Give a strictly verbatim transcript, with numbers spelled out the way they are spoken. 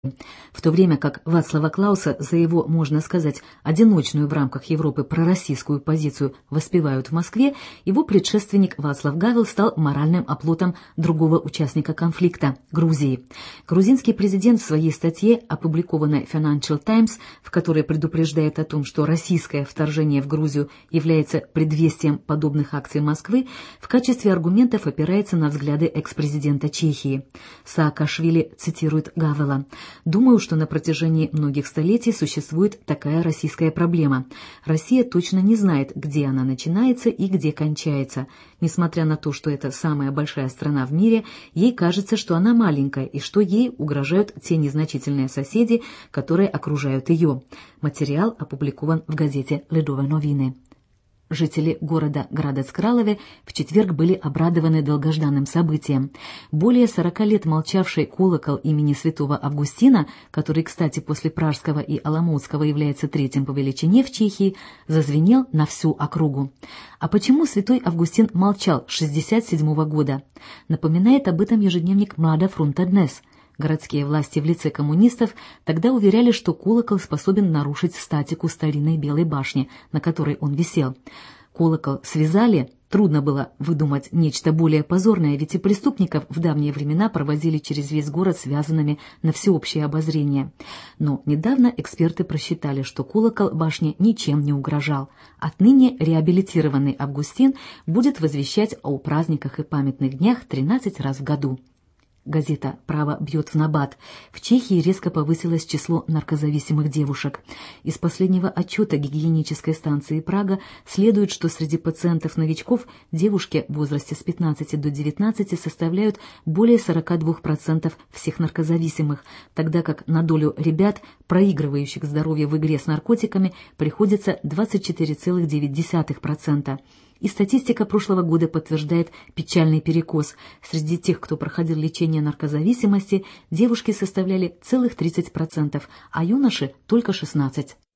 В то время как Вацлава Клауса за его, можно сказать, одиночную в рамках Европы пророссийскую позицию воспевают в Москве, его предшественник Вацлав Гавел стал моральным оплотом другого участника конфликта – Грузии. Грузинский президент в своей статье, опубликованной Financial Times, в которой предупреждает о том, что российское вторжение в Грузию является предвестием подобных акций Москвы, в качестве аргументов опирается на взгляды экс-президента Чехии. Саакашвили цитирует Гавела: «Думаю, что на протяжении многих столетий существует такая российская проблема. Россия точно не знает, где она начинается и где кончается. Несмотря на то, что это самая большая страна в мире, ей кажется, что она маленькая и что ей угрожают те незначительные соседи, которые окружают ее». Материал опубликован в газете «Ледове новины». Жители города Градец-Кралове в четверг были обрадованы долгожданным событием. Более сорока лет молчавший колокол имени святого Августина, который, кстати, после Пражского и Оломоцкого является третьим по величине в Чехии, зазвенел на всю округу. А почему святой Августин молчал с шестьдесят седьмого года? Напоминает об этом ежедневник «Млада фрунта днес». Городские власти в лице коммунистов тогда уверяли, что колокол способен нарушить статику старинной Белой башни, на которой он висел. Колокол связали, трудно было выдумать нечто более позорное, ведь и преступников в давние времена проводили через весь город связанными на всеобщее обозрение. Но недавно эксперты просчитали, что колокол башни ничем не угрожал. Отныне реабилитированный Августин будет возвещать о праздниках и памятных днях тринадцать раз в году. Газета «Право бьет в набат». В Чехии резко повысилось число наркозависимых девушек. Из последнего отчета гигиенической станции Прага следует, что среди пациентов-новичков девушки в возрасте с пятнадцати до девятнадцати составляют более сорока двух процентов всех наркозависимых, тогда как на долю ребят, проигрывающих здоровье в игре с наркотиками, приходится двадцать четыре целых девять десятых процента. И статистика прошлого года подтверждает печальный перекос. Среди тех, кто проходил лечение наркозависимости, девушки составляли целых тридцать процентов, а юноши только шестнадцать процентов.